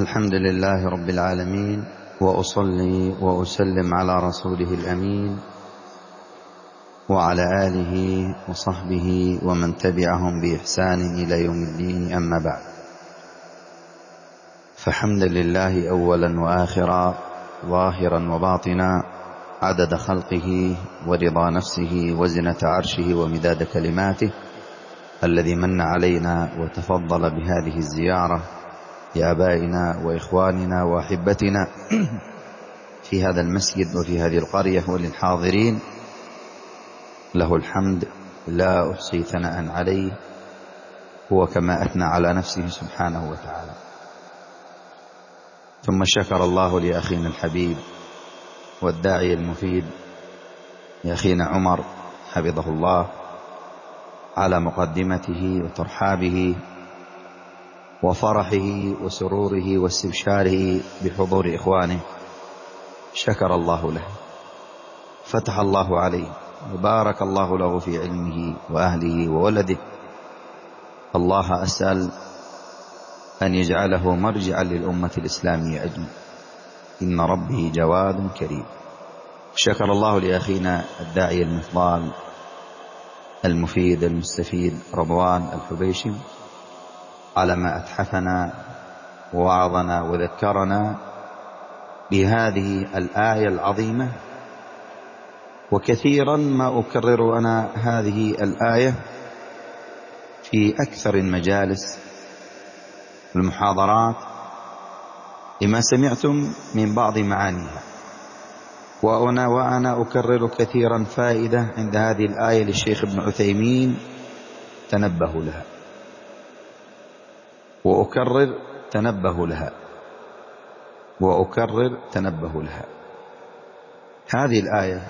الحمد لله رب العالمين، وأصلي وأسلم على رسوله الأمين وعلى آله وصحبه ومن تبعهم بإحسان إلى يوم الدين. أما بعد، فحمدا لله أولا وآخرا، ظاهرا وباطنا، عدد خلقه ورضا نفسه وزنة عرشه ومداد كلماته، الذي من علينا وتفضل بهذه الزيارة لآبائنا وإخواننا وأحبتنا في هذا المسجد وفي هذه القرية وللحاضرين. له الحمد لا أحصي ثناء عليه، هو كما أثنى على نفسه سبحانه وتعالى. ثم شكر الله لأخينا الحبيب والداعي المفيد لأخينا عمر حفظه الله على مقدمته وترحابه وفرحه وسروره واستبشاره بحضور إخوانه. شكر الله له، فتح الله عليه، وبارك الله له في علمه وأهله وولده. الله أسأل أن يجعله مرجعا للأمة الإسلامية أجمع، إن ربه جواد كريم. شكر الله لأخينا الداعي المفضال المفيد المستفيد رضوان الحبيشي على ما أتحفنا ووعظنا وذكرنا بهذه الآية العظيمة. وكثيرا ما أكرر أنا هذه الآية في أكثر المجالس المحاضرات لما سمعتم من بعض معانيها، وأنا أكرر كثيرا فائدة عند هذه الآية للشيخ ابن عثيمين، تنبهوا لها، وأكرر تنبهوا لها، وأكرر تنبهوا لها. هذه الآية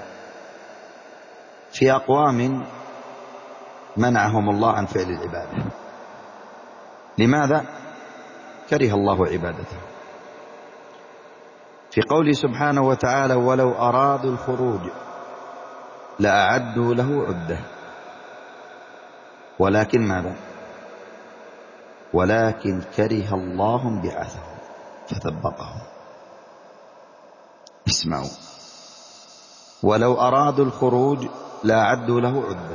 في أقوام منعهم الله عن فعل العبادة. لماذا؟ كره الله عبادته. في قوله سبحانه وتعالى: ولو أرادوا الخروج لأعدوا له عدة، ولكن ماذا؟ ولكن كره الله انبعاثهم فثبطهم. اسمعوا: ولو أرادوا الخروج لأعدوا له عدة،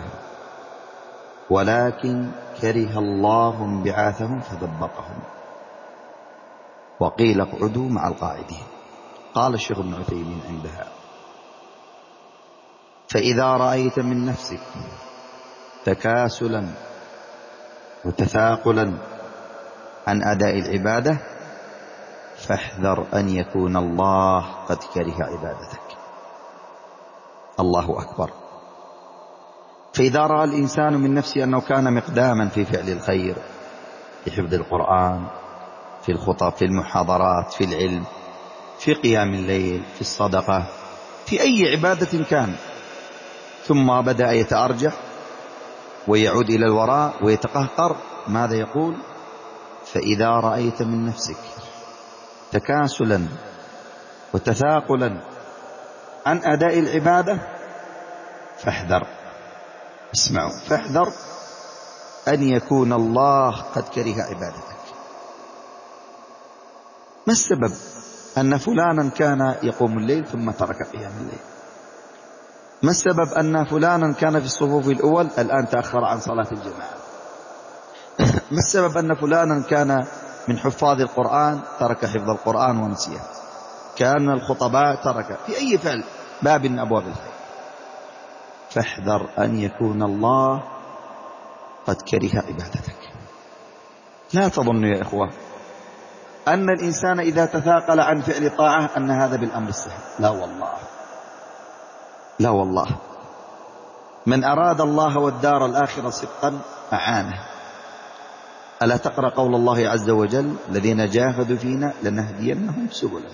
ولكن كره الله انبعاثهم فثبطهم، وقيل اقعدوا مع القاعدين. قال الشيخ ابن عثيمين عندها: فإذا رأيت من نفسك تكاسلا وتثاقلا عن أداء العبادة فاحذر أن يكون الله قد كره عبادتك. الله أكبر. فإذا رأى الإنسان من نفسه أنه كان مقداما في فعل الخير، في حفظ القرآن، في الخطب، في المحاضرات، في العلم، في قيام الليل، في الصدقة، في أي عبادة كان، ثم بدأ يتأرجح ويعود إلى الوراء ويتقهقر، ماذا يقول؟ فإذا رأيت من نفسك تكاسلا وتثاقلا عن أداء العبادة فاحذر، اسمعوا، فاحذر أن يكون الله قد كره عبادتك. ما السبب أن فلانا كان يقوم الليل ثم ترك قيام الليل؟ ما السبب أن فلانا كان في الصفوف الأول الآن تأخر عن صلاة الجماعة؟ ما السبب أن فلانا كان من حفاظ القرآن ترك حفظ القرآن ونسيه؟ كان الخطباء ترك في أي فعل باب من أبواب الخير. فاحذر أن يكون الله قد كره عبادتك. لا تظنوا يا إخوة أن الإنسان إذا تثاقل عن فعل طاعة أن هذا بالأمر السهل. لا والله، لا والله. من أراد الله والدار الآخرة صدقا أعانه. ألا تقرأ قول الله عز وجل: الذين جاهدوا فينا لنهدينهم سبلنا.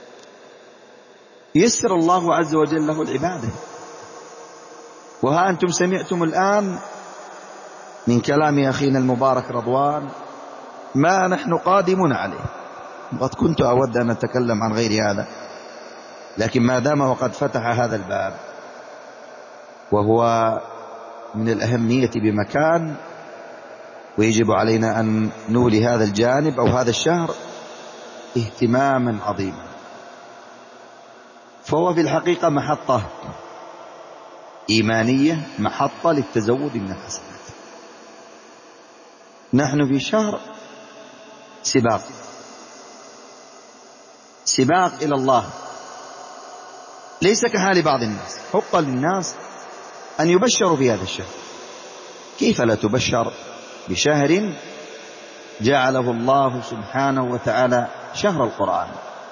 يسر الله عز وجل له العبادة. وها أنتم سمعتم الآن من كلام أخينا المبارك رضوان ما نحن قادمون عليه. وقد كنت أود أن أتكلم عن غير هذا، لكن ما دام وقد فتح هذا الباب وهو من الأهمية بمكان، ويجب علينا أن نولي هذا الجانب أو هذا الشهر اهتماما عظيما، فهو في الحقيقة محطة إيمانية، محطة للتزود من الحسنات. نحن في شهر سباق إلى الله، ليس كحال بعض الناس. حق للناس أن يبشروا في هذا الشهر، كيف لا تبشر بشهر جعله الله سبحانه وتعالى شهر القرآن؟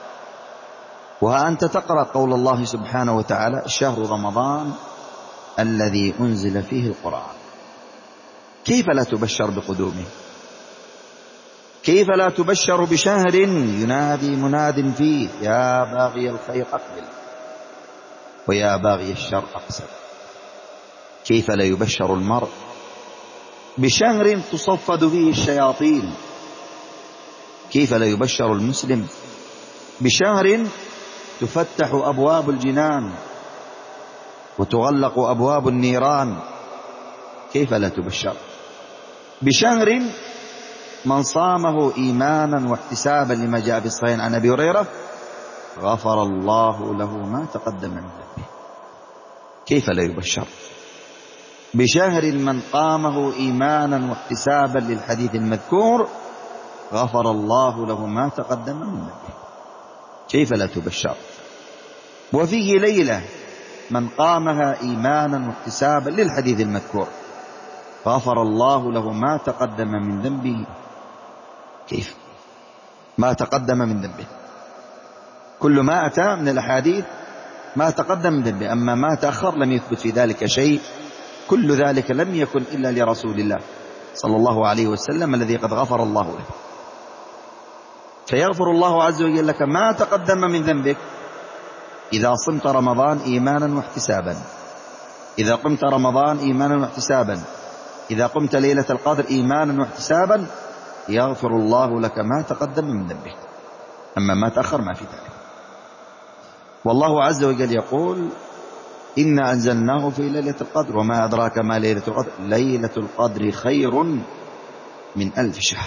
وأنت تقرأ قول الله سبحانه وتعالى: شهر رمضان الذي أنزل فيه القرآن. كيف لا تبشر بقدومه؟ كيف لا تبشر بشهر ينادي مناد فيه: يا باغي الخير أقبل ويا باغي الشر أقصر؟ كيف لا يبشر المرء بشهر تصفد فيه الشياطين؟ كيف لا يبشر المسلم بشهر تفتح أبواب الجنان وتغلق أبواب النيران؟ كيف لا تبشر بشهر من صامه إيمانا واحتسابا لما جاء في الصحيح عن أبي هريرة غفر الله له ما تقدم من ذنبه؟ كيف لا يبشر بشهر من قامه إيمانا واحتسابا للحديث المذكور غفر الله له ما تقدم من ذنبه؟ كيف لا تبشر وفيه ليلة من قامها إيمانا واحتسابا للحديث المذكور غفر الله له ما تقدم من ذنبه؟ كيف ما تقدم من ذنبه؟ كل ما أتى من الأحاديث ما تقدم من ذنبه، أما ما تأخر لم يثبت في ذلك شيء. كل ذلك لم يكن إلا لرسول الله صلى الله عليه وسلم الذي قد غفر الله له. فيغفر الله عز وجل لك ما تقدم من ذنبك إذا صمت رمضان إيمانا واحتسابا، إذا قمت رمضان إيمانا واحتسابا، إذا قمت ليلة القدر إيمانا واحتسابا، يغفر الله لك ما تقدم من ذنبك. أما ما تأخر ما في ذلك. والله عز وجل يقول: إنا أنزلناه في ليلة القدر وما أدراك ما ليلة القدر ليلة القدر خير من 1000 شهر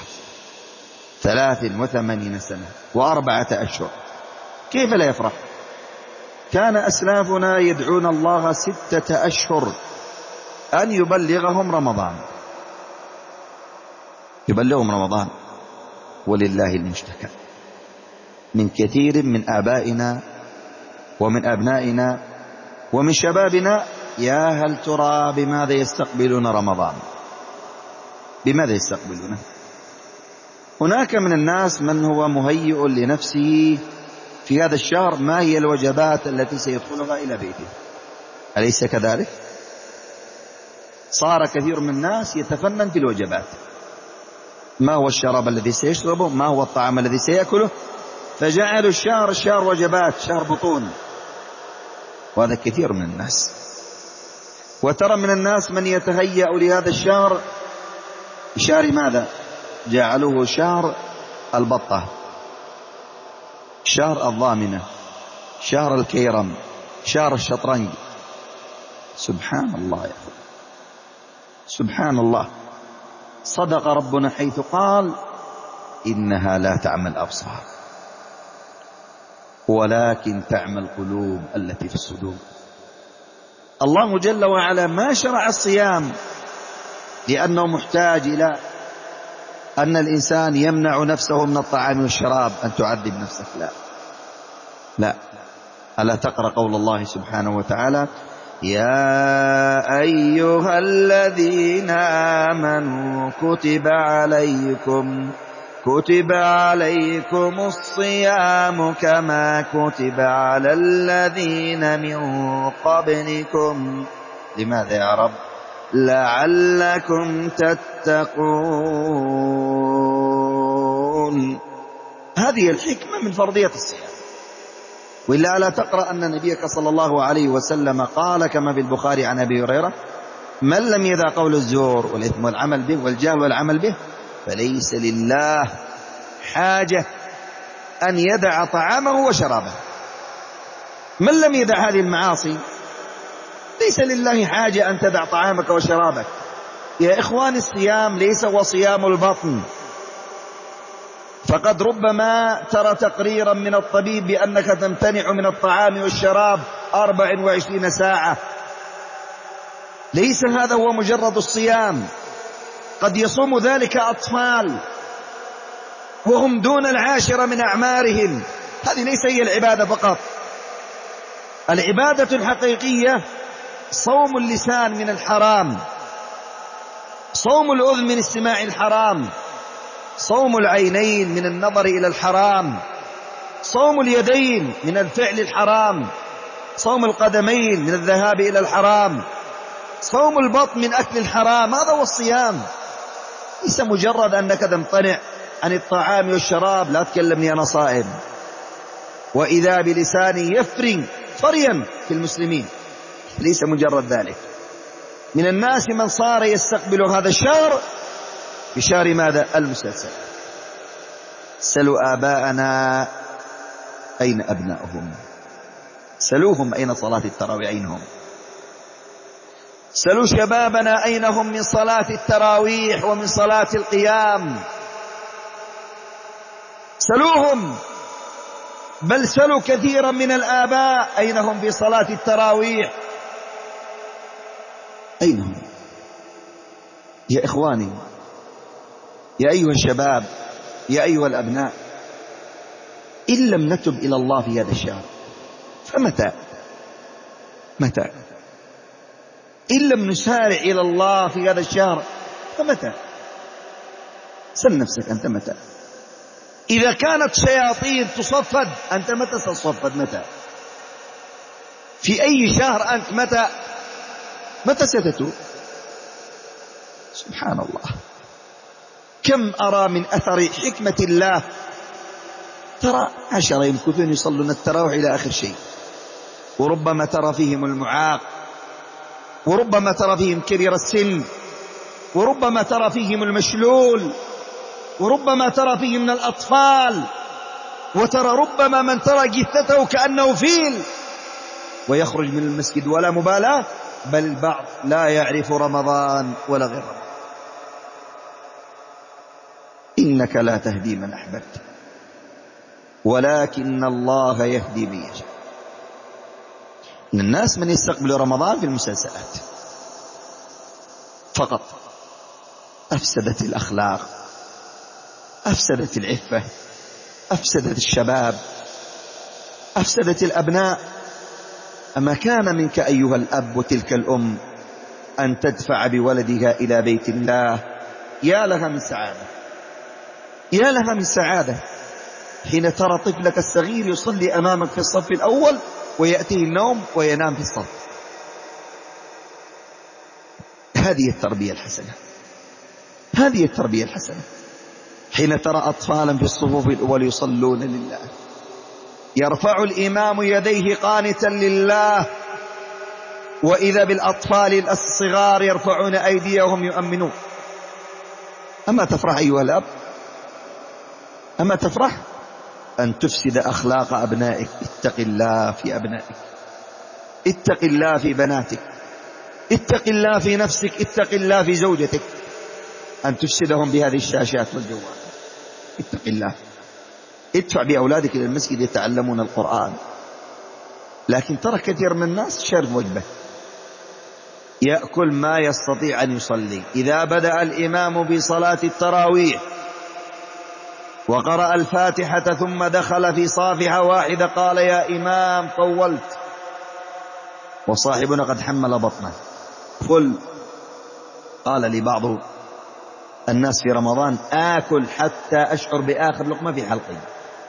83 سنة و4 أشهر. كيف لا يفرح؟ كان أسلافنا يدعون الله 6 أشهر أن يبلغهم رمضان، يبلغهم رمضان. ولله المشتكى من كثير من آبائنا ومن أبنائنا ومن شبابنا. يا هل ترى بماذا يستقبلون رمضان؟ بماذا يستقبلونه؟ هناك من الناس من هو مهيئ لنفسه في هذا الشهر ما هي الوجبات التي سيدخلها إلى بيته، أليس كذلك؟ صار كثير من الناس يتفنن في الوجبات، ما هو الشراب الذي سيشربه، ما هو الطعام الذي سيأكله، فجعلوا الشهر وجبات، شهر بطون. وهذا كثير من الناس. وترى من الناس من يتهيأ لهذا الشهر شهر ماذا؟ جعلوه شهر البطة، شهر الضامنة، شهر الكيرم، شهر الشطرنج. سبحان الله يا أخي، سبحان الله. صدق ربنا حيث قال: إنها لا تعمى الأبصار ولكن تعمى القلوب التي في الصدور. الله جل وعلا ما شرع الصيام لأنه محتاج إلى أن الإنسان يمنع نفسه من الطعام والشراب، أن تعذب نفسك. لا. ألا تقرأ قول الله سبحانه وتعالى: يا أيها الذين آمنوا كتب عليكم الصيام كما كتب على الذين من قبلكم. لماذا يا رب؟ لعلكم تتقون. هذه الحكمة من فرضية الصيام. وإلا ألا تقرأ أن نبيك صلى الله عليه وسلم قال كما في البخاري عن أبي هريرة: من لم يدع قول الزور والإثم والعمل به والجهل والعمل به فليس لله حاجة أن يدع طعامه وشرابه. من لم يدع هذه المعاصي ليس لله حاجة أن تدع طعامك وشرابك. يا إخواني، الصيام ليس هو صيام البطن، فقد ربما ترى تقريرا من الطبيب بأنك تمتنع من الطعام والشراب 24 ساعة. ليس هذا هو مجرد الصيام، قد يصوم ذلك أطفال وهم دون 10 من أعمارهم. هذه ليس هي العبادة فقط. العبادة الحقيقية صوم اللسان من الحرام، صوم الأذن من استماع الحرام، صوم العينين من النظر إلى الحرام، صوم اليدين من الفعل الحرام، صوم القدمين من الذهاب إلى الحرام، صوم البطن من أكل الحرام. هذا هو الصيام، ليس مجرد أنك تمتنع عن الطعام والشراب. لا تكلمني أنا صائم وإذا بلساني يفري فريا في المسلمين، ليس مجرد ذلك. من الناس من صار يستقبل هذا الشهر بشهر ماذا؟ المسلسل. سلوا آباءنا أين أبناؤهم، سلوهم أين صلاة التراويح، أين هم؟ سلوا شبابنا أين هم من صلاة التراويح ومن صلاة القيام، سلوهم. بل سلوا كثيرا من الآباء أين هم في صلاة التراويح، أين هم؟ يا إخواني، يا أيها الشباب، يا أيها الأبناء، إن لم نتب إلى الله في هذا الشهر فمتى؟ متى؟ إن لم نسارع إلى الله في هذا الشهر فمتى؟ سل نفسك أنت متى؟ إذا كانت شياطين تصفد، أنت متى ستصفد؟ متى؟ في أي شهر أنت؟ متى ستتوب؟ سبحان الله، كم أرى من أثر حكمة الله. ترى 10 يمكثون يصلون التراويح إلى آخر شيء، وربما ترى فيهم المعاق، وربما ترى فيهم كبير السن، وربما ترى فيهم المشلول، وربما ترى فيهم من الأطفال، وترى ربما من ترى جثته كأنه فيل ويخرج من المسجد ولا مبالاة. بل البعض لا يعرف رمضان ولا غير رمضان. إنك لا تهدي من أحببت ولكن الله يهدي من يشاء. من الناس من يستقبل رمضان في المسلسلات فقط. أفسدت الأخلاق، أفسدت العفة، أفسدت الشباب، أفسدت الأبناء. أما كان منك أيها الأب وتلك الأم أن تدفع بولدها إلى بيت الله، يا لها من سعادة، يا لها من سعادة حين ترى طفلك الصغير يصلي أمامك في الصف الأول ويأتيه النوم وينام في الصف. هذه التربية الحسنة، هذه التربية الحسنة. حين ترى أطفالا في الصفوف الأول يصلون لله، يرفع الإمام يديه قانتا لله، وإذا بالأطفال الصغار يرفعون أيديهم يؤمنون. أما تفرح أيها الأب؟ أما تفرح أن تفسد أخلاق أبنائك؟ اتق الله في أبنائك، اتق الله في بناتك، اتق الله في نفسك، اتق الله في زوجتك، أن تفسدهم بهذه الشاشات والجوال. اتق الله. ادفع بأولادك إلى المسجد يتعلمون القرآن. لكن ترى كثير من الناس شرب وجبه، يأكل ما يستطيع أن يصلي. إذا بدأ الإمام بصلاة التراويح وقرأ الفاتحة ثم دخل في صافحة واحدة قال يا إمام طولت، وصاحبنا قد حمل بطنه فل. قال لي بعض الناس في رمضان آكل حتى أشعر بآخر لقمة في حلقي.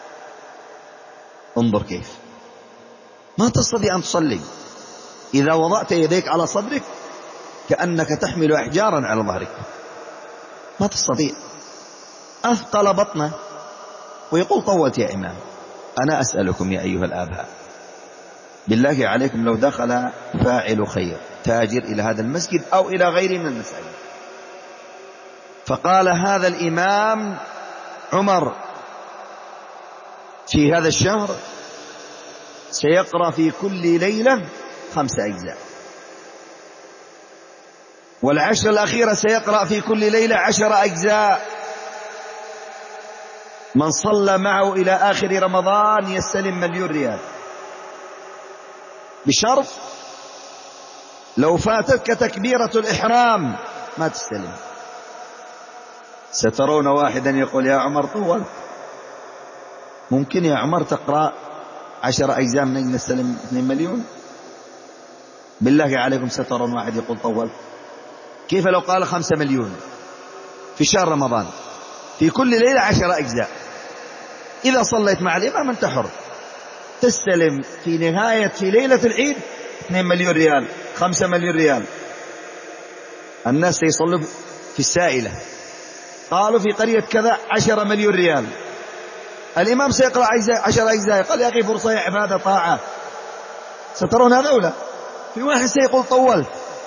انظر كيف ما تستطيع أن تصلي. إذا وضعت يديك على صدرك كأنك تحمل أحجارا على ظهرك، ما تستطيع. أثقل بطنه ويقول طولت يا إمام. أنا أسألكم يا أيها الآباء، بالله عليكم لو دخل فاعل خير تاجر إلى هذا المسجد أو إلى غيره من المساجد فقال هذا الإمام عمر في هذا الشهر سيقرأ في كل ليلة 5 أجزاء، والعشر الأخيرة سيقرأ في كل ليلة 10 أجزاء، من صلى معه إلى آخر رمضان يستلم 1,000,000 ريال، بشرط لو فاتتك تكبيرة الإحرام ما تستلم. سترون واحدا يقول يا عمر طول، ممكن يا عمر تقرأ 10 أجزاء من نستلم 2,000,000؟ بالله عليكم سترون واحد يقول طول. كيف لو قال 5,000,000 في شهر رمضان في كل ليلة 10 أجزاء؟ إذا صليت مع الإمام أنت حر، تستلم في ليلة العيد 2,000,000 ريال، 5,000,000 ريال. الناس يصلوا في السائلة، قالوا في قرية كذا 10,000,000 ريال، الإمام سيقرأ 10 أجزاء، قال يا أخي فرصة يا عبادة طاعة. سترون هذا ولا؟ في واحد سيقول طولت،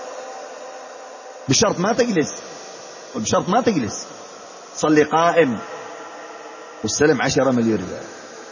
بشرط ما تجلس، وبشرط ما تجلس صلي قائم واستلم 10,000,000 ريال.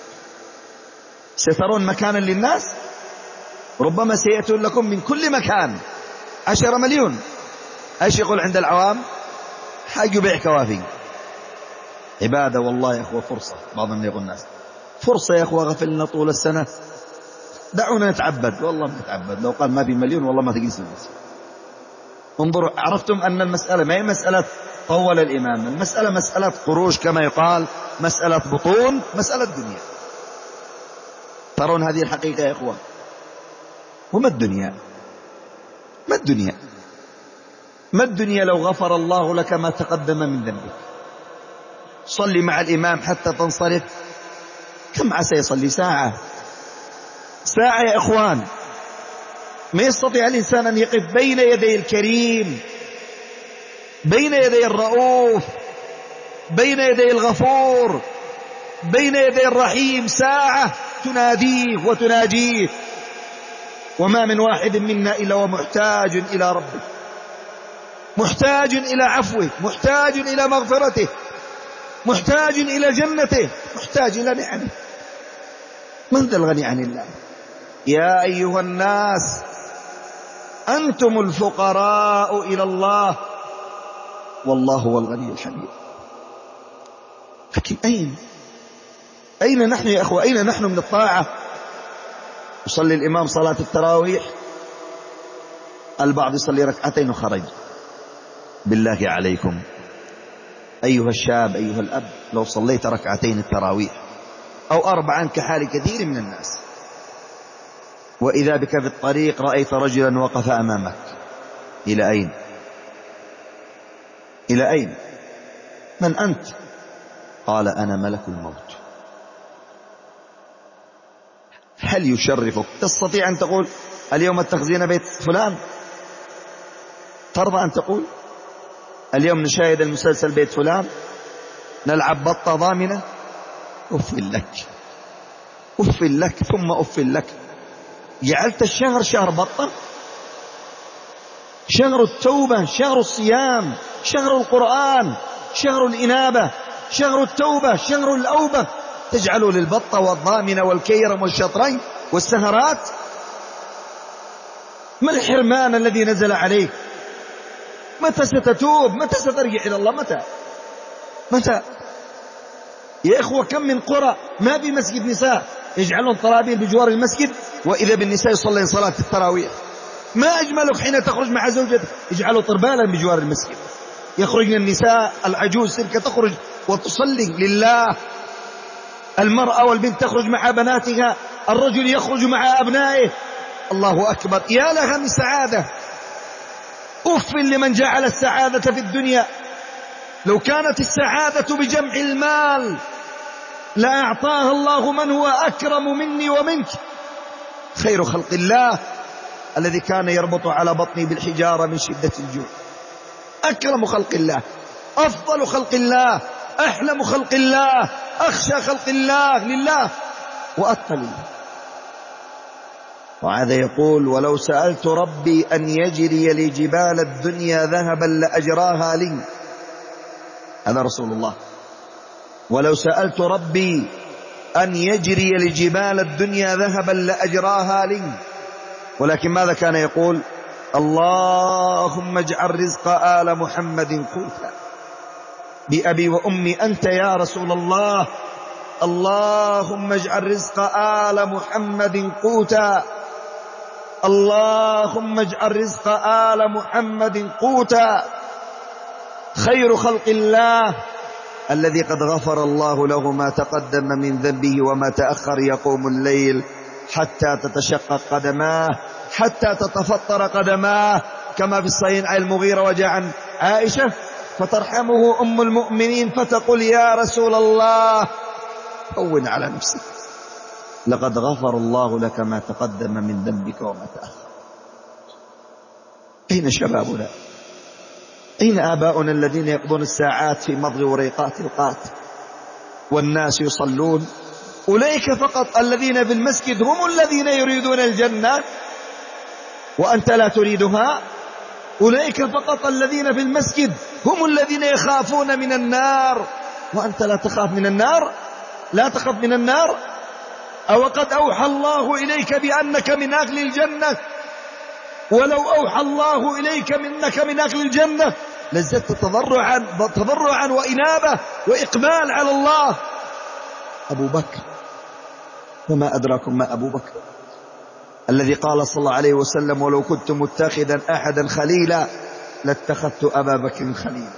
سترون مكانا للناس، ربما سيأتون لكم من كل مكان 10,000,000. ايش يقول عند العوام؟ حاج يبيع كوافي. عبادة والله يا أخوة، فرصة. بعضهم يقول الناس فرصة يا أخوة، غفلنا طول السنة، دعونا نتعبد. والله ما نتعبد، لو قال ما في 1,000,000 والله ما تجلس المسجد. انظروا، عرفتم أن المسألة ما هي مسألة طول الإمام، المسألة مسألة قروش كما يقال، مسألة بطون، مسألة دنيا. ترون هذه الحقيقة يا أخوة؟ وما الدنيا؟ ما الدنيا؟ ما الدنيا لو غفر الله لك ما تقدم من ذنبك؟ صلي مع الإمام حتى تنصرف، كم عسى يصلي؟ ساعة يا إخوان. ما يستطيع الإنسان أن يقف بين يدي الكريم، بين يدي الرؤوف، بين يدي الغفور، بين يدي الرحيم ساعة تناديه وتناجيه. وما من واحد منا إلا ومحتاج إلى ربه، محتاج إلى عفوه، محتاج إلى مغفرته، محتاج إلى جنته، محتاج إلى نعمه. من ذا الغني عن الله؟ يا أيها الناس أنتم الفقراء إلى الله والله هو الغني الحميد. لكن أين نحن يا أخوة؟ أين نحن من الطاعة؟ يصلي الإمام صلاة التراويح، البعض يصلي 2 وخرج. بالله عليكم أيها الشاب أيها الأب، لو صليت 2 التراويح أو 4 كحال كثير من الناس، وإذا بك في الطريق رأيت رجلا وقف أمامك، إلى أين؟ إلى أين؟ من أنت؟ قال أنا ملك الموت. هل يشرفك؟ تستطيع أن تقول اليوم اتخذين بيت فلان؟ ترضى أن تقول اليوم نشاهد المسلسل بيت فلان، نلعب بطة ضامنة؟ أف لك، أف لك ثم أف لك. جعلت الشهر شهر بطة، شهر التوبة، شهر الصيام، شهر القرآن، شهر الإنابة، شهر التوبة، شهر الأوبة، تجعلوا للبطة والضامنة والكيرم والشطرين والسهرات. ما الحرمان الذي نزل عليك؟ متى ستتوب؟ متى سترجع إلى الله؟ متى يا إخوة؟ كم من قرى ما بمسجد نساء، يجعلون طرابيل بجوار المسجد، وإذا بالنساء يصلين صلاة التراويح. ما أجملك حين تخرج مع زوجتك، يجعلوا طربالا بجوار المسجد، يخرجن النساء العجوز تلك تخرج وتصلي لله. المرأة والبنت تخرج مع بناتها، الرجل يخرج مع أبنائه. الله أكبر، يا لها من سعادة. أف لمن جعل السعادة في الدنيا. لو كانت السعادة بجمع المال لأعطاها الله من هو أكرم مني ومنك. خير خلق الله الذي كان يربط على بطني بالحجارة من شدة الجوع. أكرم خلق الله، أفضل خلق الله، أحلم خلق الله، أخشى خلق الله لله وأتقى لله. وهذا يقول ولو سألت ربي أن يجري لي جبال الدنيا ذهبا لأجراها لي. هذا رسول الله. ولو سألت ربي أن يجري لجبال الدنيا ذهبا لأجراها لي. ولكن ماذا كان يقول؟ اللهم اجعل رزق آل محمد قوتا. بأبي وأمي أنت يا رسول الله. اللهم اجعل رزق آل محمد قوتا، اللهم اجعل رزق آل محمد قوتا. خير خلق الله الذي قد غفر الله له ما تقدم من ذنبه وما تأخر يقوم الليل حتى تتشقق قدماه، حتى تتفطر قدماه، كما في الصحيح عن المغيرة وجاء عن عائشة فترحمه أم المؤمنين فتقول يا رسول الله هون على نفسك، لقد غفر الله لك ما تقدم من ذنبك وما تأخر. أين شبابنا؟ أين آباؤنا الذين يقضون الساعات في مضغ وريقات القات والناس يصلون؟ أولئك فقط الذين في المسجد هم الذين يريدون الجنة وأنت لا تريدها. أولئك فقط الذين في المسجد هم الذين يخافون من النار وأنت لا تخاف من النار، لا تخاف من النار. أو قد أوحى الله إليك بأنك من أهل الجنة، ولو أوحى الله إليك منك من أهل الجنة لزدت تضرعا وإنابة وإقبال على الله. أبو بكر، وما أدراكم ما أبو بكر الذي قال صلى الله عليه وسلم ولو كنت متخذا أحدا خليلا لاتخذت أبا بكر خليلا.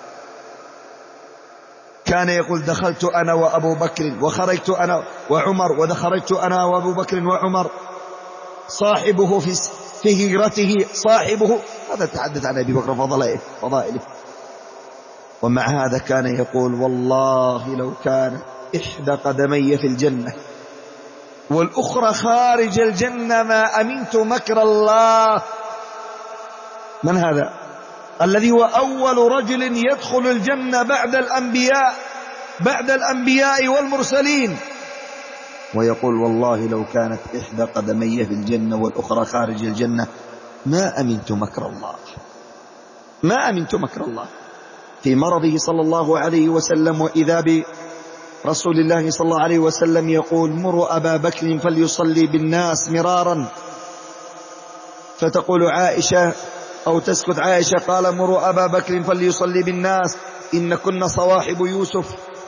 كان يقول دخلت أنا وأبو بكر وخرجت أنا وعمر ودخلت أنا وأبو بكر وعمر، صاحبه في هجرته صاحبه. هذا تحدث عن أبي بكر فضائله. ومع هذا كان يقول والله لو كان إحدى قدمي في الجنة والأخرى خارج الجنة ما أمنت مكر الله. من هذا الذي هو أول رجل يدخل الجنة بعد الأنبياء والمرسلين، ويقول والله لو كانت إحدى قدمي في الجنة والأخرى خارج الجنة ما أمنت مكر الله، ما أمنت مكر الله. في مرضه صلى الله عليه وسلم وإذا برسول الله صلى الله عليه وسلم يقول مروا أبا بكر فليصلي بالناس مرارا، فتقول عائشة أو تسكت عائشة قال مروا أبا بكر فليصلي بالناس إن كنا صواحب يوسف.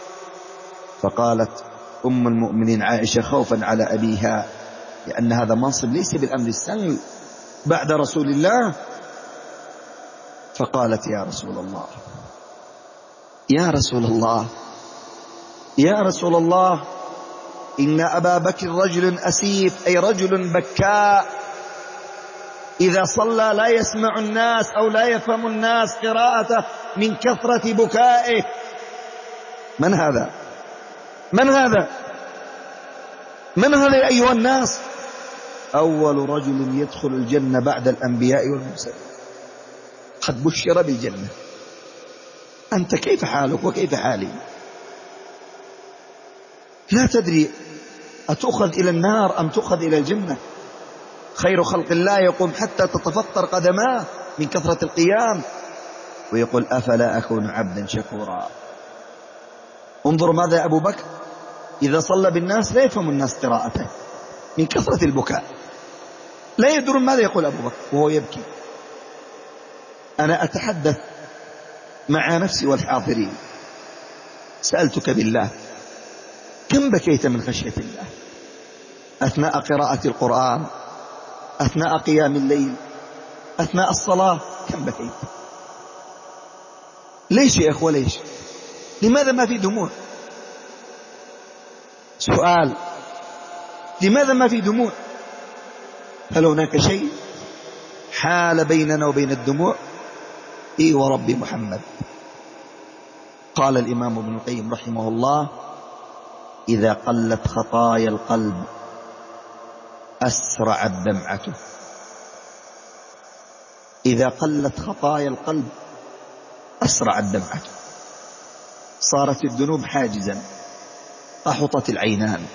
فقالت أم المؤمنين عائشة خوفا على أبيها لأن هذا منصب ليس بالأمر السهل بعد رسول الله، فقالت يا رسول الله يا رسول الله يا رسول الله إن أبا بكر رجل أسيف، أي رجل بكاء إذا صلى لا يسمع الناس أو لا يفهم الناس قراءته من كثرة بكائه. من هذا؟ من هذا؟ من هذا يا أيها الناس؟ أول رجل يدخل الجنة بعد الأنبياء والمرسلين، قد بشر بالجنة. أنت كيف حالك وكيف حالي؟ لا تدري أتأخذ إلى النار أم تأخذ إلى الجنة. خير خلق الله يقوم حتى تتفطر قدماه من كثرة القيام ويقول أفلا أكون عبدا شكورا. انظروا ماذا أبو بكر إذا صلى بالناس لا يفهم الناس قراءته من كثرة البكاء، لا يدرون ماذا يقول أبو بكر وهو يبكي. أنا أتحدث مع نفسي والحاضرين، سألتك بالله كم بكيت من خشية الله أثناء قراءة القرآن، أثناء قيام الليل، أثناء الصلاة؟ كم بكيت؟ ليش يا أخوة ليش؟ لماذا ما في دموع؟ سؤال، لماذا ما في دموع؟ هل هناك شيء حال بيننا وبين الدموع؟ إيه ورب محمد. قال الإمام ابن القيم رحمه الله إذا قلت خطايا القلب أسرعت دمعته. إذا قلت خطايا القلب أسرعت دمعته، صارت الذنوب حاجزا، أحطت العينان.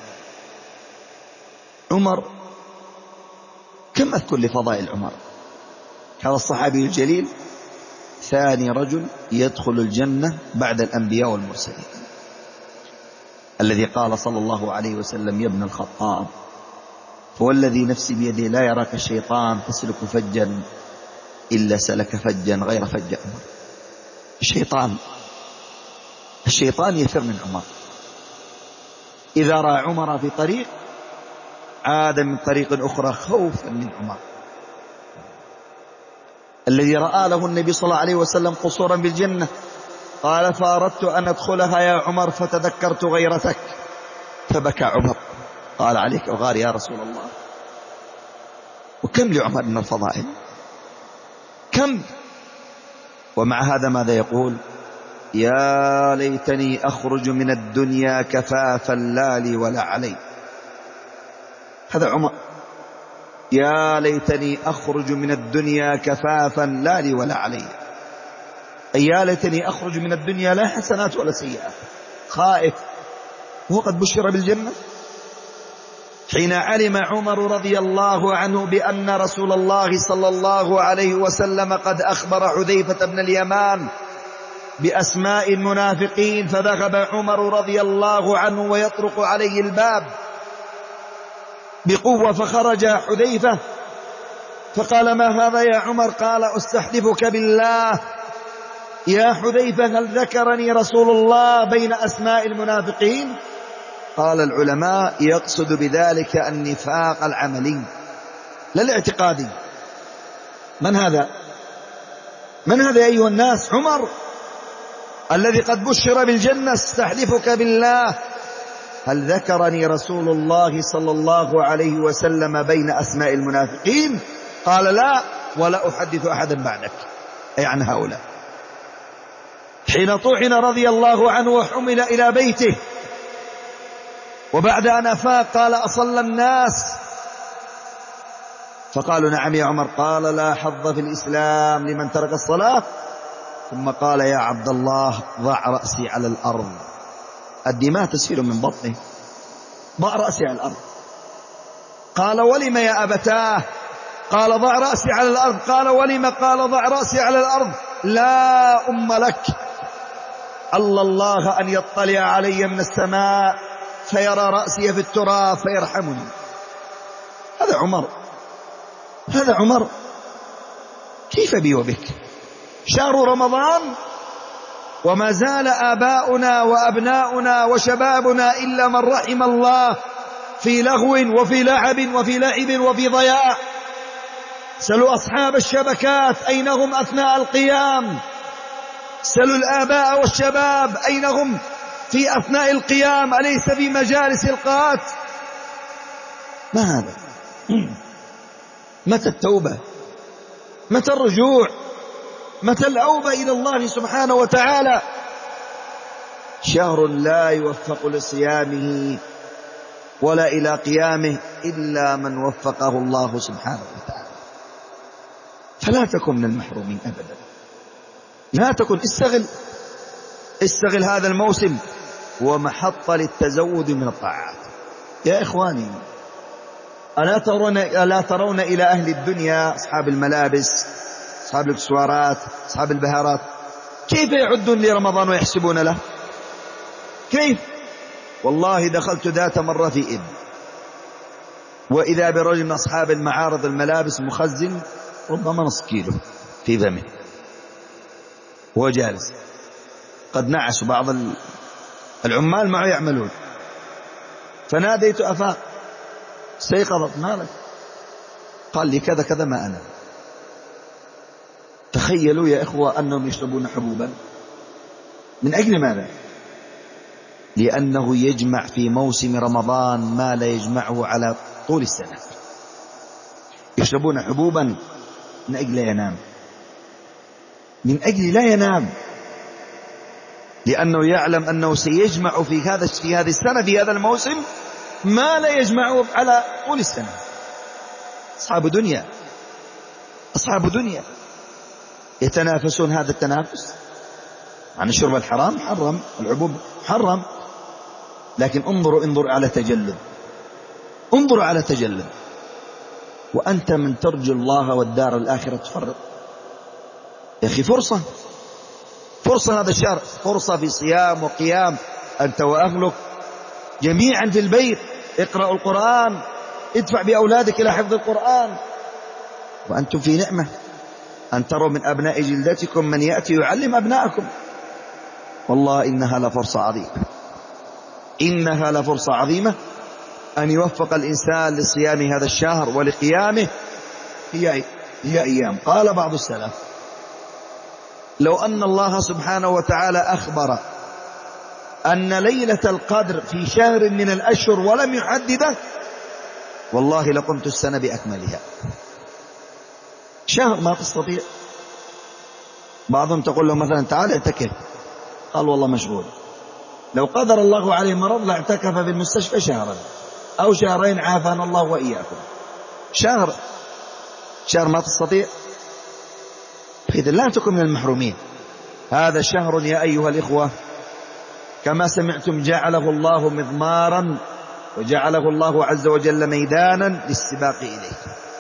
عمر، كم أذكر لفضائل عمر، هذا الصحابي الجليل ثاني رجل يدخل الجنة بعد الأنبياء والمرسلين، الذي قال صلى الله عليه وسلم يا ابن الخطاب فوالذي نفسي بيده لا يراك الشيطان تسلك فجا إلا سلك فجا غير فج عمر. الشيطان يفر من عمر، إذا رأى عمر في طريق عاد من طريق أخرى خوفا من عمر. الذي رأى له النبي صلى الله عليه وسلم قصورا بالجنة قال فأردت أن أدخلها يا عمر فتذكرت غيرتك، فبكى عمر قال عليك أغار يا رسول الله. وكم لعمر من الفضائل، كم. ومع هذا ماذا يقول؟ يا ليتني أخرج من الدنيا كفافا لا لي ولا علي. هذا عمر، يا ليتني أخرج من الدنيا كفافا لا لي ولا علي، أي يا ليتني أخرج من الدنيا لا حسنات ولا سيئات، خائف وهو قد بشر بالجنة. حين علم عمر رضي الله عنه بأن رسول الله صلى الله عليه وسلم قد أخبر حذيفة بن اليمان بأسماء المنافقين، فذهب عمر رضي الله عنه ويطرق عليه الباب بقوة، فخرج حذيفة فقال ما هذا يا عمر؟ قال أستحلفك بالله يا حذيفة هل ذكرني رسول الله بين أسماء المنافقين؟ قال العلماء يقصد بذلك النفاق العملي لا الاعتقادي. من هذا؟ من هذا أيها الناس؟ عمر الذي قد بشر بالجنة، استحلفك بالله هل ذكرني رسول الله صلى الله عليه وسلم بين أسماء المنافقين؟ قال لا ولا أحدث أحدا بعدك، أي عن هؤلاء. حين طحن رضي الله عنه وحمل إلى بيته وبعد أن أفاق قال أصلى الناس؟ فقالوا نعم يا عمر. قال لا حظ في الإسلام لمن ترك الصلاة. ثم قال يا عبد الله ضع رأسي على الأرض، الدماء تسيل من بطنه، ضع رأسي على الأرض. قال ولم يا أبتاه؟ قال ضع رأسي على الأرض. قال ولم؟ قال ضع رأسي على الأرض. لا أم لك، الله أن يطلع علي من السماء فيرى رأسي في التراب فيرحمني. هذا عمر، هذا عمر. كيف بي وبك؟ شهر رمضان وما زال آباؤنا وأبناؤنا وشبابنا إلا من رحم الله في لغو وفي لعب وفي لعب وفي ضياع. سلوا أصحاب الشبكات أين هم أثناء القيام، سلوا الآباء والشباب أين هم في أثناء القيام، أليس في مجالس القات؟ ما هذا؟ متى التوبة؟ متى الرجوع؟ متى الأوبة إلى الله سبحانه وتعالى؟ شهر لا يوفق لصيامه ولا إلى قيامه إلا من وفقه الله سبحانه وتعالى. فلا تكن من المحرومين أبدا، لا تكن. استغل هذا الموسم ومحطة للتزود من الطاعات. يا إخواني ألا ترون إلى أهل الدنيا أصحاب الملابس، أصحاب الاكسسوارات، أصحاب البهارات كيف يعدون لرمضان ويحسبون له؟ كيف؟ والله دخلت ذات مرة في إب وإذا برجل من أصحاب المعارض الملابس مخزن ربما نصف كيلو في فمه وهو جالس، قد نعس بعض العمال معه يعملون، فناديت أفاق استيقظت مالك؟ قال لي كذا كذا ما أنا. تخيلوا يا إخوة أنهم يشربون حبوبا من أجل ماذا؟ لأنه يجمع في موسم رمضان ما لا يجمعه على طول السنة. يشربون حبوبا من أجل لا ينام، من أجل لا ينام، لأنه يعلم أنه سيجمع في هذه السنة في هذا الموسم ما لا يجمعه على طول السنة. أصحاب دنيا، أصحاب دنيا يتنافسون هذا التنافس عن الشرب الحرام، حرم العبوب حرم، لكن انظروا على تجلد، انظروا على تجلد، وأنت من ترجو الله والدار الآخرة تفرط. يا أخي فرصة هذا الشهر، فرصة في صيام وقيام أنت وأهلك جميعا في البيت، اقرأوا القرآن، ادفع بأولادك إلى حفظ القرآن، وأنتم في نعمة أن تروا من أبناء جلدتكم من يأتي يعلم أبناءكم. والله إنها لفرصة عظيمة، إنها لفرصة عظيمة أن يوفق الإنسان لصيام هذا الشهر ولقيامه. هي أيام. قال بعض السلف: لو أن الله سبحانه وتعالى أخبر أن ليلة القدر في شهر من الأشهر ولم يحدده، والله لقمت السنة بأكملها. شهر ما تستطيع. بعضهم تقول له مثلا تعال اعتكف، قال والله مشغول. لو قدر الله عليه مرض لاعتكف في المستشفى شهرا أو شهرين، عافانا الله وإياكم. شهر ما تستطيع. إذن لا تكن من المحرومين. هذا شهر يا أيها الإخوة كما سمعتم جعله الله مضمارا، وجعله الله عز وجل ميدانا للسباق إليه.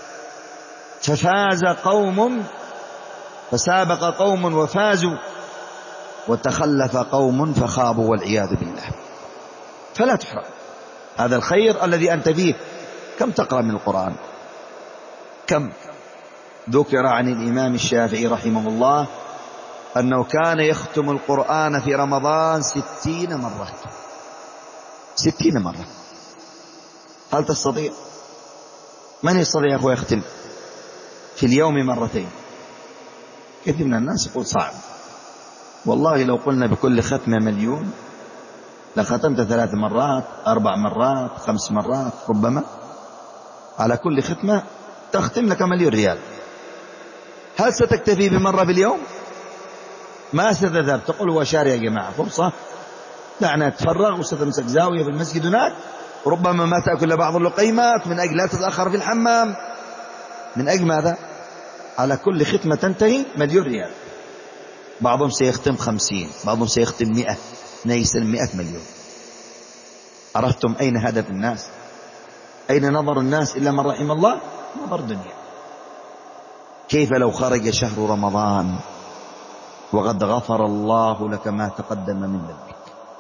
فسابق قوم وفازوا، وتخلف قوم فخابوا والعياذ بالله. فلا تحرم هذا الخير الذي أنت فيه. كم تقرأ من القرآن؟ كم ذكر عن الإمام الشافعي رحمه الله أنه كان يختم القرآن في رمضان 60 مرة. 60 مرة. هل تستطيع؟ من يستطيع يا أخوة يختم في اليوم مرتين؟ كثير من الناس يقول صعب. والله لو قلنا بكل ختمة مليون لختمت 3 مرات 4 مرات 5 مرات، ربما على كل ختمة تختم لك 1,000,000 ريال. هل ستكتفي بمرة باليوم؟ ما ستذهب تقول هو شارع يا جماعة فرصة، دعنا نتفرغ وستمسك زاوية في المسجد هناك، وربما ما تأكل بعض اللقيمات من أجل لا تتأخر في الحمام. من أجل ماذا؟ على كل ختمة تنتهي 1,000,000 ريال. بعضهم سيختم 50، بعضهم سيختم 100، نيسا 100 مليون. عرفتم أين هدف الناس؟ أين نظر الناس إلا من رحم الله؟ نظر دنيا. كيف لو خرج شهر رمضان وقد غفر الله لك ما تقدم من ذنبك؟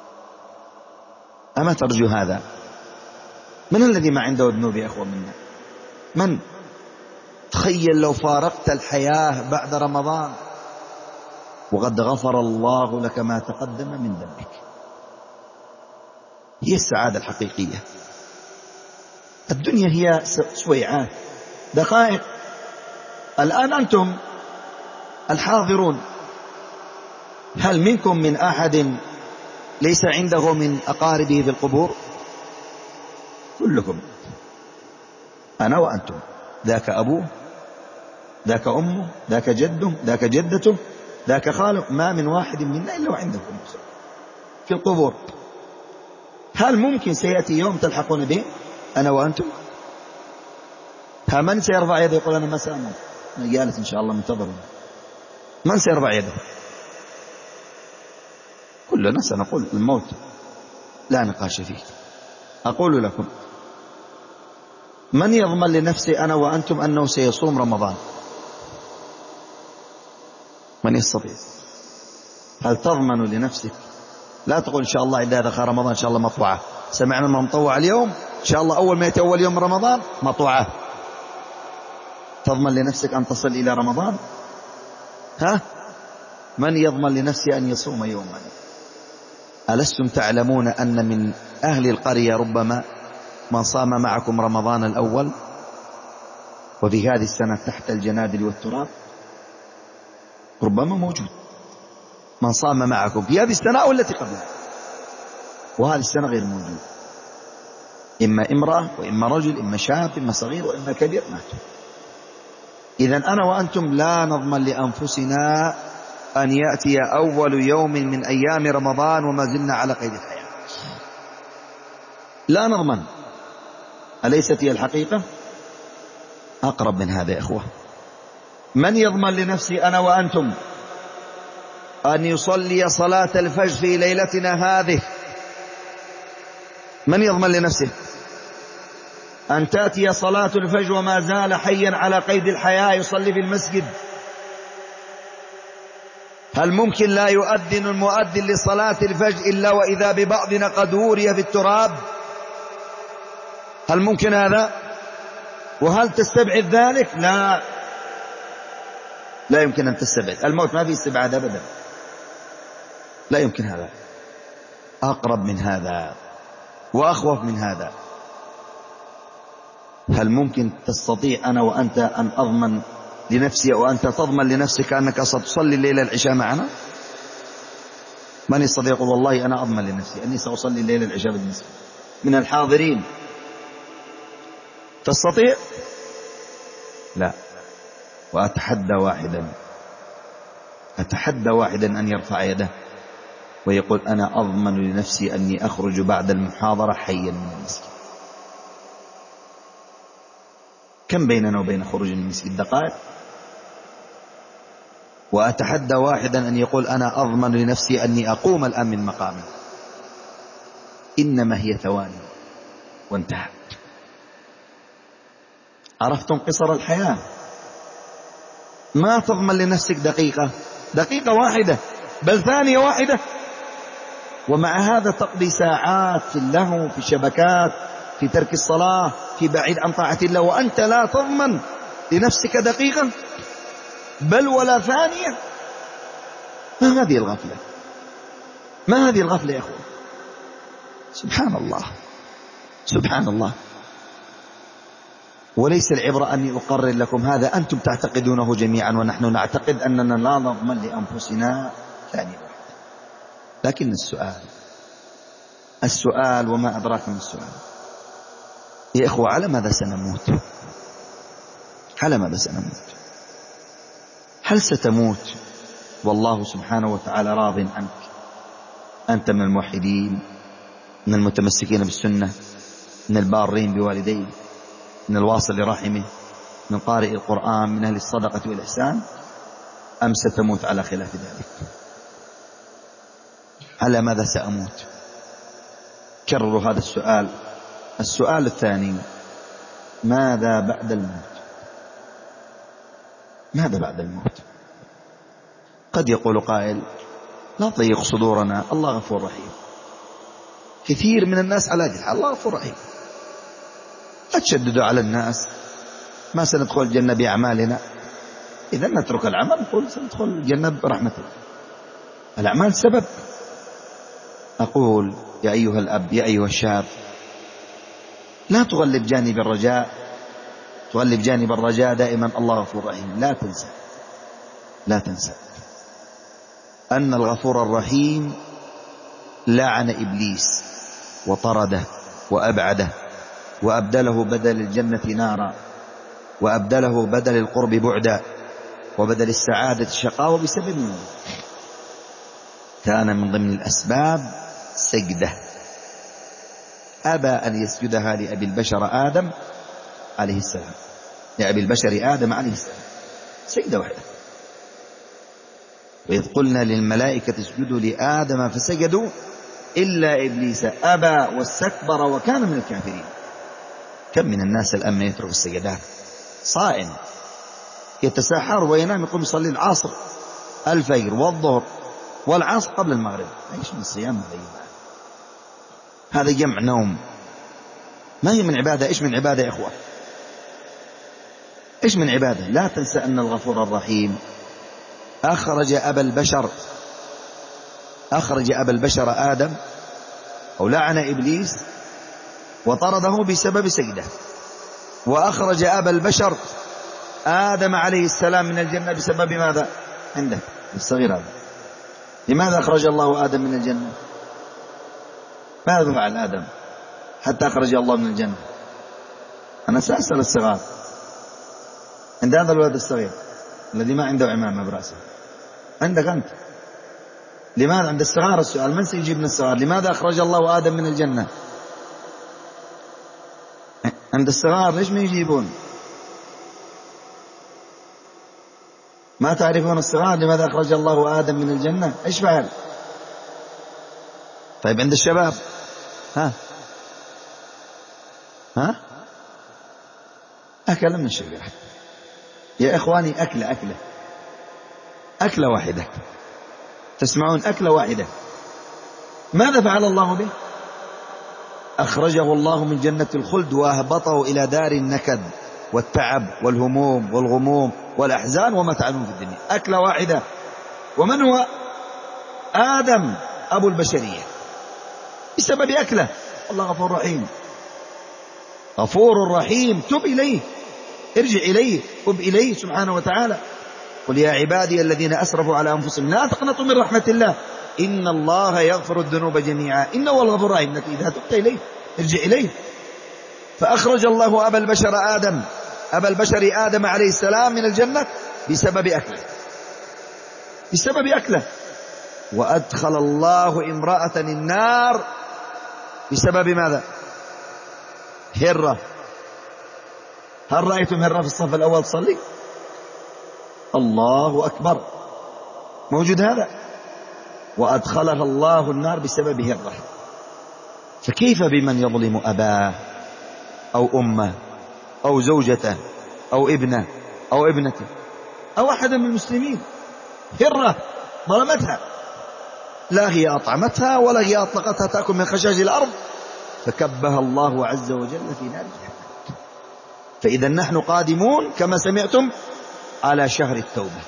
أما ترجو هذا؟ من الذي ما عنده ذنوب يا أخوة منا؟ من؟ تخيل لو فارقت الحياة بعد رمضان وقد غفر الله لك ما تقدم من ذنبك. هي السعادة الحقيقية. الدنيا هي سويعات، دقائق. الآن أنتم الحاضرون، هل منكم من أحد ليس عنده من أقاربه في القبور؟ كلكم، أنا وأنتم، ذاك أبوه، ذاك أمه، ذاك جده، ذاك جدته، ذاك خاله، ما من واحد منا إلا وعنده في القبور. هل ممكن سيأتي يوم تلحقون به أنا وأنتم؟ من سيرفع يده يقول أنا ما سأموت؟ أنا جالس إن شاء الله منتظر. من سيرفع يده؟ كلنا سنقول الموت لا نقاش فيه. أقول لكم، من يضمن لنفسي أنا وأنتم أنه سيصوم رمضان؟ من يستطيع؟ هل تضمن لنفسك؟ لا تقول إن شاء الله إذا دخل رمضان إن شاء الله مطوعة. سمعنا ما مطوع اليوم، إن شاء الله أول ما يأتي أول يوم رمضان مطوعة. تضمن لنفسك أن تصل إلى رمضان؟ من يضمن لنفسه أن يصوم يوما؟ ألستم تعلمون أن من أهل القرية ربما من صام معكم رمضان الأول وفي هذه السنة تحت الجنادل والتراب؟ ربما موجود من صام معكم في هذه السنة أو التي قبلها، وهذه السنة غير موجود. إما امرأة وإما رجل، إما شاب إما صغير وإما كبير ماتوا. إذن أنا وأنتم لا نضمن لأنفسنا أن يأتي أول يوم من أيام رمضان وما زلنا على قيد الحياة. لا نضمن. أليست هي الحقيقة؟ أقرب من هذا يا إخوة. من يضمن لنفسي أنا وأنتم أن يصلي صلاة الفجر في ليلتنا هذه؟ من يضمن لنفسه أن تأتي صلاة الفجر وما زال حيا على قيد الحياة يصلي في المسجد؟ هل ممكن لا يؤذن المؤذن لصلاة الفجر إلا وإذا ببعضنا قد وري في التراب؟ هل ممكن هذا؟ وهل تستبعد ذلك؟ لا يمكن أن تستبعد. الموت ما في استبعاد أبدا. لا يمكن هذا. أقرب من هذا وأخوف من هذا. هل ممكن تستطيع أنا وأنت أن أضمن لنفسي وأنت تضمن لنفسك أنك ستصلي الليلة العشاء معنا؟ من يستطيع يقول والله أنا أضمن لنفسي أني سأصلي الليلة العشاء بالمسجد من الحاضرين؟ تستطيع؟ لا. وأتحدى واحدا أن يرفع يده ويقول أنا أضمن لنفسي أني أخرج بعد المحاضرة حيا من المسجد. كم بيننا وبين خروج المسجد؟ دقائق. وأتحدى واحدا أن يقول أنا أضمن لنفسي أني أقوم الآن من مقامي. إنما هي ثواني وانتهى. عرفتم قصر الحياة؟ ما تضمن لنفسك دقيقة واحدة، بل ثانية واحدة، ومع هذا تقضي ساعات في اللهو، في الشبكات، في ترك الصلاة، في بعيد عن طاعة الله، وأنت لا تضمن لنفسك دقيقة بل ولا ثانية. ما هذه الغفلة؟ ما هذه الغفلة يا أخوان؟ سبحان الله، سبحان الله. وليس العبرة أني أقرر لكم هذا أنتم تعتقدونه جميعا ونحن نعتقد أننا لا نضمن لأنفسنا ثانية واحدة. لكن السؤال وما أدراك من السؤال يا إخوة، على ماذا سنموت؟ على ماذا سنموت؟ هل ستموت والله سبحانه وتعالى راض عنك؟ أنت من الموحدين، من المتمسكين بالسنة، من البارين بوالديه، من الواصل لرحمه، من قارئ القرآن، من أهل الصدقة والإحسان، أم ستموت على خلاف ذلك؟ على ماذا سأموت؟ كرروا هذا السؤال. السؤال الثاني: ماذا بعد الموت؟ ماذا بعد الموت؟ قد يقول قائل: لا تضيق صدورنا، الله غفور رحيم. كثير من الناس على هذه الحال، الله غفور رحيم، لا تشددوا على الناس، ما سندخل الجنة بأعمالنا، إذا نترك العمل نقول سندخل الجنة برحمة الله. الأعمال سبب. أقول يا أيها الأب، يا أيها الشاب، لا تغلب جانب الرجاء، تغلب جانب الرجاء دائما الله غفور رحيم. لا تنسى أن الغفور الرحيم لعن إبليس وطرده وأبعده وأبدله بدل الجنة نارا، وأبدله بدل القرب بعدا، وبدل السعادة شقاوة بسبب منه. كان من ضمن الأسباب سجدة، أبى أن يسجدها لأبي البشر آدم عليه السلام، لأبي البشر آدم عليه السلام، سجدة واحدة. وإذ قلنا للملائكة اسجدوا لآدم فسجدوا إلا إبليس أبى واستكبر وكان من الكافرين. كم من الناس الآن من يترك السجدات، صائم يتساحر وينام، يقوم يصلي العصر، الفجر والظهر والعصر قبل المغرب. ايش من الصيام هذا؟ جمع نوم، ما هي من عبادة. ايش من عبادة يا اخوة؟ ايش من عبادة؟ لا تنسى ان الغفور الرحيم اخرج ابا البشر آدم، او لعن ابليس وطرده بسبب سجده، واخرج ابا البشر آدم عليه السلام من الجنة بسبب ماذا؟ عندك الصغير هذا، لماذا أخرج الله آدم من الجنة؟ ماذا فعل آدم حتى أخرج الله من الجنة؟ أنا سأسأل الصغار، عند هذا الولد الصغير الذي ما عنده عمامة برأسه، عندك أنت، لماذا عند الصغار السؤال؟ من سيجيب من الصغار؟ لماذا أخرج الله آدم من الجنة؟ عند الصغار ليش ما يجيبون؟ ما تعرفون الصغار لماذا أخرج الله آدم من الجنة؟ إيش فعل؟ طيب عند الشباب ها أكل من الشجرة يا إخواني، أكلة واحدة، تسمعون؟ أكلة واحدة. ماذا فعل الله به؟ أخرجه الله من جنة الخلد وأهبطه إلى دار النكد والتعب والهموم والغموم والأحزان وما تعلمون في الدنيا. أكلة واحدة. ومن هو؟ آدم أبو البشرية بسبب أكله. الله غفور رحيم، غفور رحيم، تب إليه، ارجع إليه، تب إليه سبحانه وتعالى. قل يا عبادي الذين أسرفوا على أنفسهم لا تقنطوا من رحمة الله إن الله يغفر الذنوب جميعا إنه هو الغفور الرحيم. لكن إذا تبت إليه ارجع إليه. فأخرج الله أبا البشر آدم عليه السلام من الجنة بسبب أكله، بسبب أكله. وأدخل الله امرأة النار بسبب ماذا؟ هرة. هل رأيتم هرة في الصف الأول تصلي؟ الله أكبر، موجود هذا. وأدخلها الله النار بسبب هرة. فكيف بمن يظلم أباه أو أمه أو زوجته أو ابنه أو ابنته أو أحد من المسلمين؟ هرة ظلمتها، لا هي أطعمتها ولا هي أطلقتها تأكل من خشاش الأرض، فكبها الله عز وجل في نار جهنم. فإذا نحن قادمون كما سمعتم على شهر التوبة،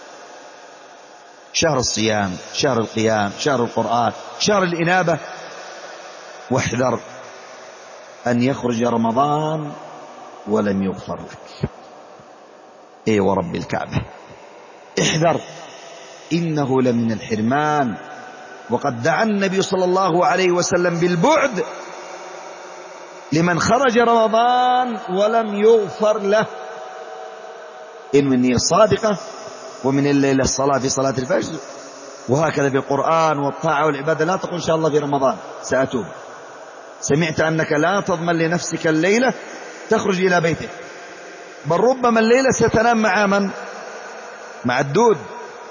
شهر الصيام، شهر القيام، شهر القرآن، شهر الإنابة. واحذر أن يخرج رمضان ولم يغفر لك. اي ورب الكعبة احذر، إنه لمن الحرمان. وقد دعا النبي صلى الله عليه وسلم بالبعد لمن خرج رمضان ولم يغفر له. إن من النية الصادقة ومن الليلة الصلاة في صلاة الفجر، وهكذا بالقرآن والطاعة والعبادة. لا تقول إن شاء الله في رمضان سأتوب. سمعت أنك لا تضمن لنفسك الليلة تخرج إلى بيتك، بل ربما الليلة ستنام مع من؟ مع الدود.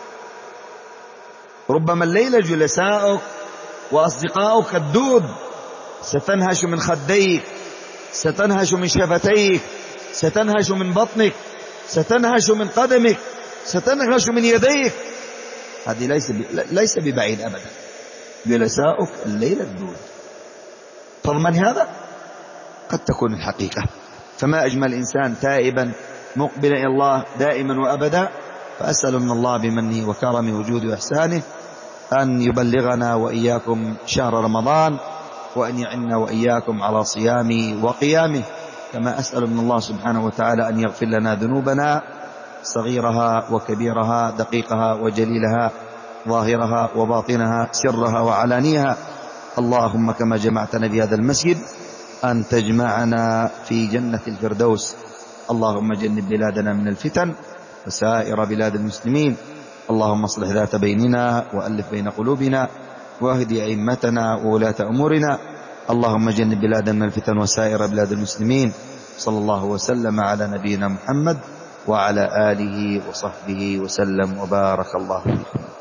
ربما الليلة جلساؤك وأصدقاؤك الدود، ستنهش من خديك، ستنهش من شفتيك، ستنهش من بطنك، ستنهش من قدمك، ستنهش من يديك. هذه ليس ببعيد أبدا. جلساؤك الليلة الدود، تضمن هذا؟ قد تكون الحقيقة. فما أجمل إنسان تائبا مقبلا إلى الله دائما وأبدا. فأسأل من الله بمنه وكرمه وجوده وإحسانه أن يبلغنا وإياكم شهر رمضان، وأن يعنا وإياكم على صيامه وقيامه. كما أسأل من الله سبحانه وتعالى أن يغفر لنا ذنوبنا صغيرها وكبيرها، دقيقها وجليلها، ظاهرها وباطنها، سرها وعلانيها. اللهم كما جمعتنا في هذا المسجد أن تجمعنا في جنة الفردوس. اللهم جنب بلادنا من الفتن وسائر بلاد المسلمين. اللهم اصلح ذات بيننا وألف بين قلوبنا واهد أئمتنا وولاة أمورنا. اللهم جنب بلادنا من الفتن وسائر بلاد المسلمين. صلى الله وسلم على نبينا محمد وعلى آله وصحبه وسلم وبارك الله فيكم.